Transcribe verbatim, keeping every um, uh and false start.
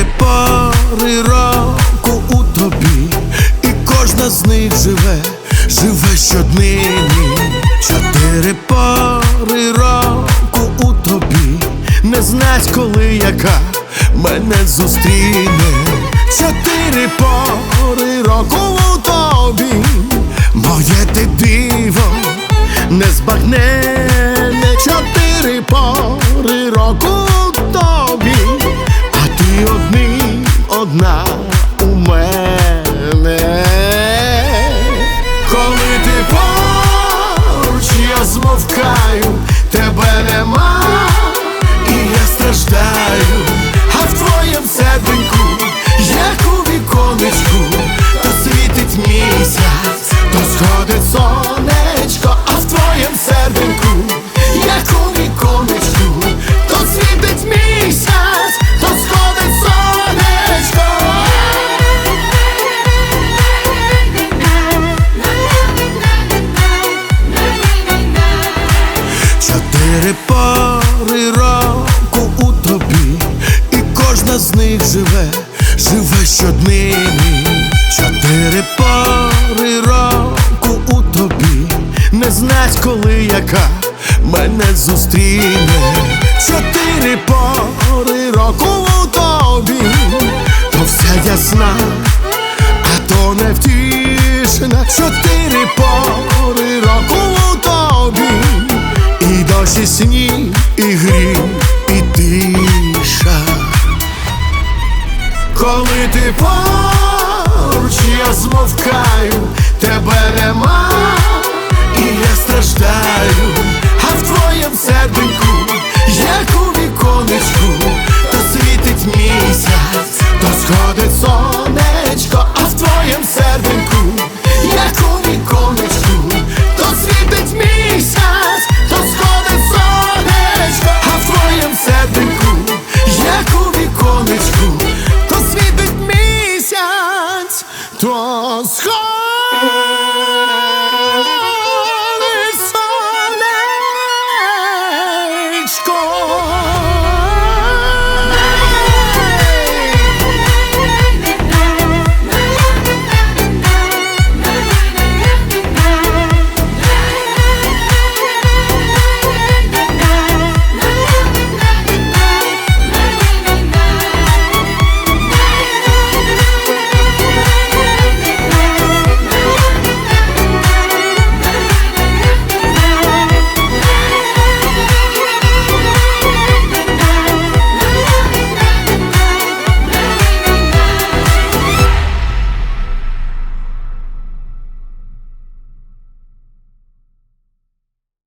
пори року у тобі, і кожна з них живе, живе щоднині. Чотири пори року у тобі, не знать, коли яка мене зустріне. Чотири пори року у тобі, моє ти диво незбагненне. Чотири пори року у тобі, а ти одним одна у мене. Коли ти поруч, я змовкаю, тебе нема, і я страждаю, а в твоєм серденьку, як у віконечку, то світить місяць, то сходить сонечко, а в твоєм серденьку, як у віконечку, то світить місяць, то сходить сонечко. Чотири пори року у тобі, і кожна з них живе, живе щоднині. Чотири пори року у тобі, не знать, коли яка мене зустріне. Чотири пори року у тобі, то вся ясна, а то невтішна. Чотири пори року у тобі, і дощ, і сніг, і грім, і тиша. Коли ти поруч, я змовкаю, тебе нема, і я страждаю,